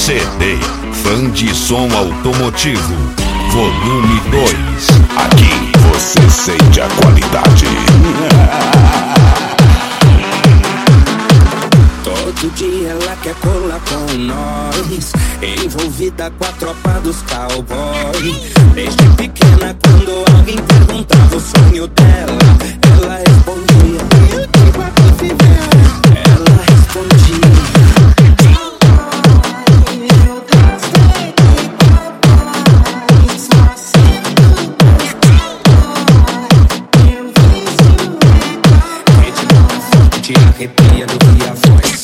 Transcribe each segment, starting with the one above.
CD Fã de Som Automotivo, volume 2. Aqui você sente a qualidade. Todo dia ela quer colar com nós, envolvida com a tropa dos cowboys. Desde pequena, quando alguém perguntava o sonho dela, ela respondia: eu digo a quem viver. Ela respondia: te arrepia do que a voz.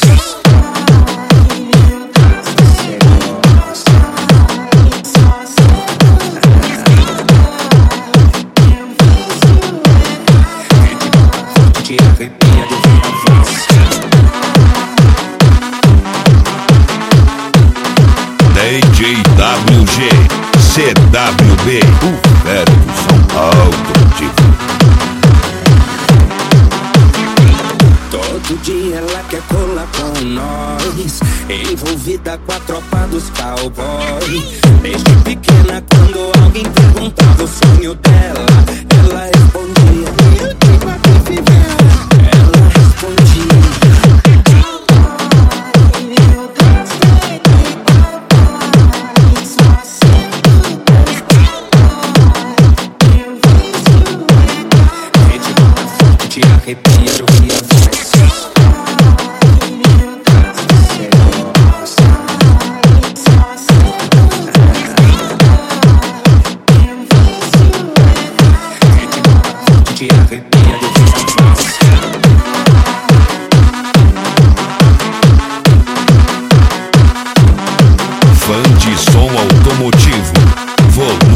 Te arrepia do que a voz. DJ WG, CWB, o velho som automotivo. Todo dia ela quer colar com nós, envolvida com a tropa dos cowboys. Desde pequena, quando alguém perguntava o sonho dela, ela respondia: eu digo a quem viver. Ela respondia: te arrepia do que a voz. Te arrepia do que a voz. Fã de Som Automotivo, volume